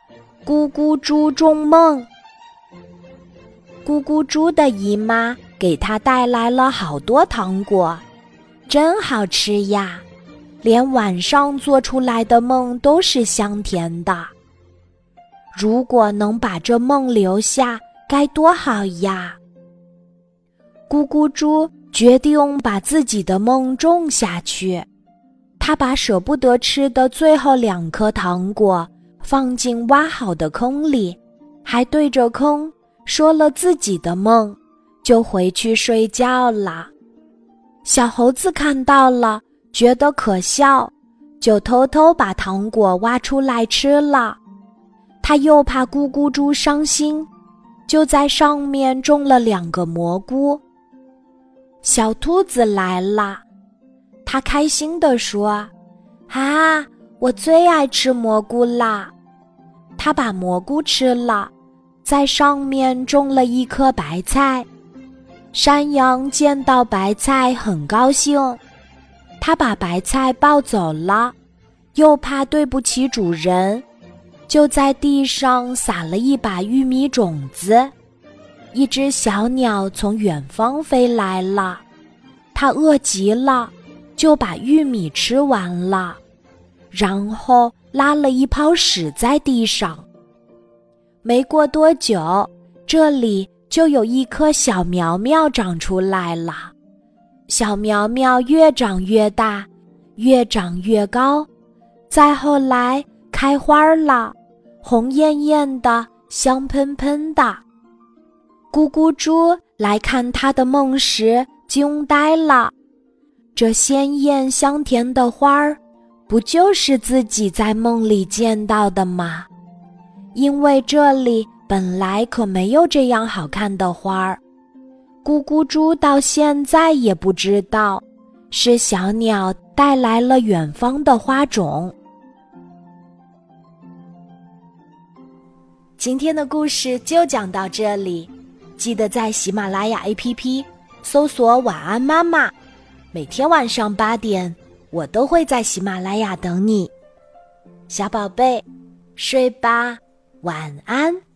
咕咕猪种梦。咕咕猪的姨妈给她带来了好多糖果，真好吃呀，连晚上做出来的梦都是香甜的。如果能把这梦留下，该多好呀！咕咕猪决定把自己的梦种下去。他把舍不得吃的最后2颗糖果放进挖好的坑里，还对着坑说了自己的梦，就回去睡觉了。小猴子看到了，觉得可笑，就偷偷把糖果挖出来吃了。他又怕咕咕猪伤心，就在上面种了2个蘑菇。小兔子来了，他开心地说：啊，我最爱吃蘑菇啦！他把蘑菇吃了，在上面种了1颗白菜。山羊见到白菜很高兴，他把白菜抱走了，又怕对不起主人，就在地上撒了一把玉米种子。一只小鸟从远方飞来了，它饿极了，就把玉米吃完了，然后拉了一泡屎在地上。没过多久，这里就有一棵小苗苗长出来了。小苗苗越长越大，越长越高，再后来开花了，红艳艳的，香喷喷的。咕咕猪来看他的梦时惊呆了，这鲜艳香甜的花儿，不就是自己在梦里见到的吗？因为这里本来可没有这样好看的花儿。咕咕猪到现在也不知道，是小鸟带来了远方的花种。今天的故事就讲到这里，记得在喜马拉雅 APP 搜索晚安妈妈，每天晚上8点，我都会在喜马拉雅等你。小宝贝，睡吧，晚安。